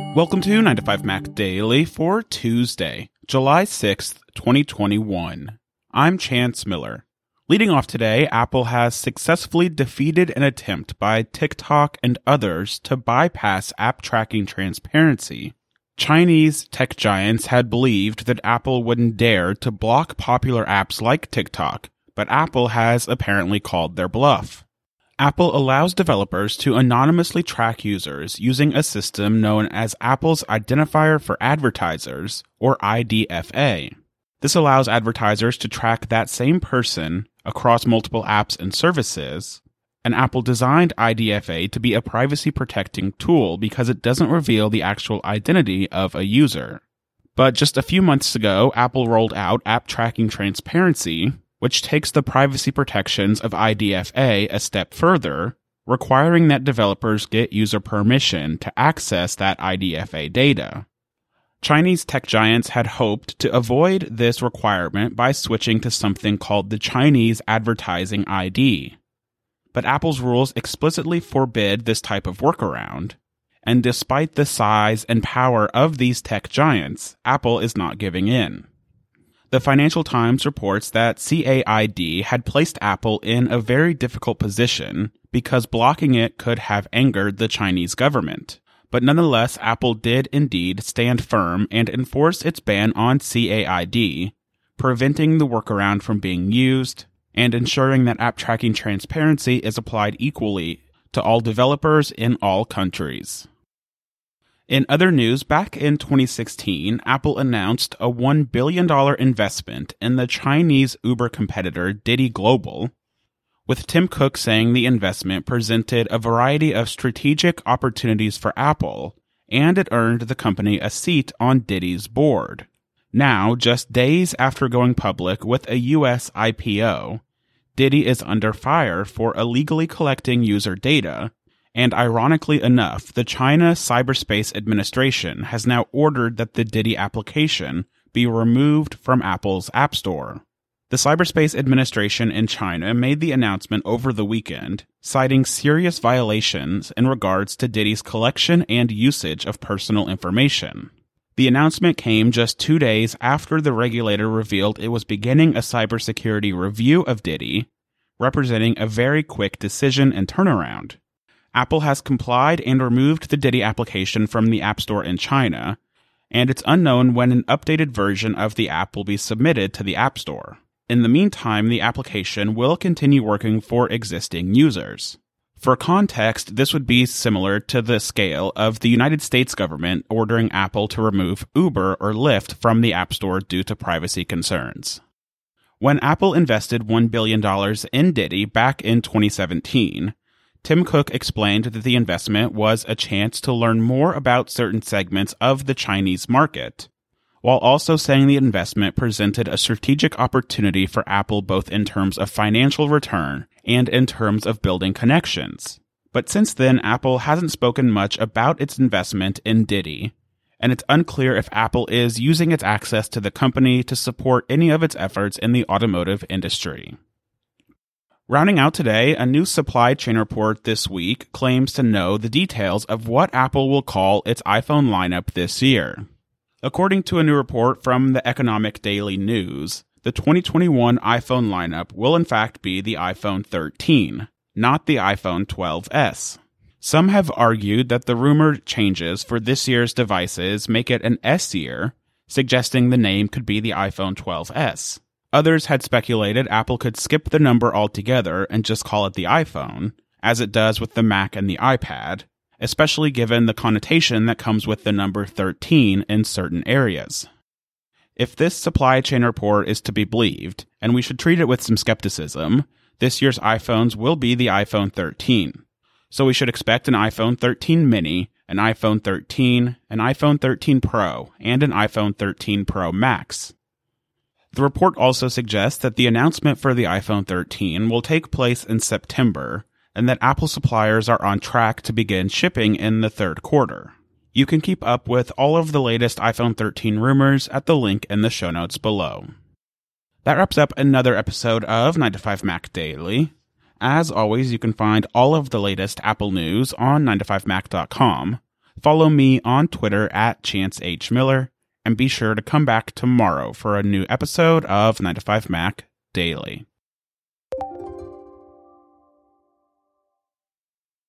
Welcome to 9 to 5 Mac Daily for Tuesday, July 6th, 2021. I'm Chance Miller. Leading off today, Apple has successfully defeated an attempt by TikTok and others to bypass app tracking transparency. Chinese tech giants had believed that Apple wouldn't dare to block popular apps like TikTok, but Apple has apparently called their bluff. Apple allows developers to anonymously track users using a system known as Apple's Identifier for Advertisers, or IDFA. This allows advertisers to track that same person across multiple apps and services, and Apple designed IDFA to be a privacy-protecting tool because it doesn't reveal the actual identity of a user. But just a few months ago, Apple rolled out App Tracking Transparency, which takes the privacy protections of IDFA a step further, requiring that developers get user permission to access that IDFA data. Chinese tech giants had hoped to avoid this requirement by switching to something called the Chinese Advertising ID. But Apple's rules explicitly forbid this type of workaround, and despite the size and power of these tech giants, Apple is not giving in. The Financial Times reports that CAID had placed Apple in a very difficult position because blocking it could have angered the Chinese government. But nonetheless, Apple did indeed stand firm and enforce its ban on CAID, preventing the workaround from being used and ensuring that app tracking transparency is applied equally to all developers in all countries. In other news, back in 2016, Apple announced a $1 billion investment in the Chinese Uber competitor Didi Global, with Tim Cook saying the investment presented a variety of strategic opportunities for Apple, and it earned the company a seat on Didi's board. Now, just days after going public with a US IPO, Didi is under fire for illegally collecting user data, and ironically enough, the China Cyberspace Administration has now ordered that the Didi application be removed from Apple's App Store. The Cyberspace Administration in China made the announcement over the weekend, citing serious violations in regards to Didi's collection and usage of personal information. The announcement came just 2 days after the regulator revealed it was beginning a cybersecurity review of Didi, representing a very quick decision and turnaround. Apple has complied and removed the Didi application from the App Store in China, and it's unknown when an updated version of the app will be submitted to the App Store. In the meantime, the application will continue working for existing users. For context, this would be similar to the scale of the United States government ordering Apple to remove Uber or Lyft from the App Store due to privacy concerns. When Apple invested $1 billion in Didi back in 2017, Tim Cook explained that the investment was a chance to learn more about certain segments of the Chinese market, while also saying the investment presented a strategic opportunity for Apple both in terms of financial return and in terms of building connections. But since then, Apple hasn't spoken much about its investment in Didi, and it's unclear if Apple is using its access to the company to support any of its efforts in the automotive industry. Rounding out today, a new supply chain report this week claims to know the details of what Apple will call its iPhone lineup this year. According to a new report from the Economic Daily News, the 2021 iPhone lineup will in fact be the iPhone 13, not the iPhone 12s. Some have argued that the rumored changes for this year's devices make it an S year, suggesting the name could be the iPhone 12s. Others had speculated Apple could skip the number altogether and just call it the iPhone, as it does with the Mac and the iPad, especially given the connotation that comes with the number 13 in certain areas. If this supply chain report is to be believed, and we should treat it with some skepticism, this year's iPhones will be the iPhone 13. So we should expect an iPhone 13 mini, an iPhone 13, an iPhone 13 Pro, and an iPhone 13 Pro Max. The report also suggests that the announcement for the iPhone 13 will take place in September, and that Apple suppliers are on track to begin shipping in the third quarter. You can keep up with all of the latest iPhone 13 rumors at the link in the show notes below. That wraps up another episode of 9 to 5 Mac Daily. As always, you can find all of the latest Apple news on 9to5mac.com, Follow me on Twitter at Chance H. Miller, and be sure to come back tomorrow for a new episode of 9to5 Mac Daily.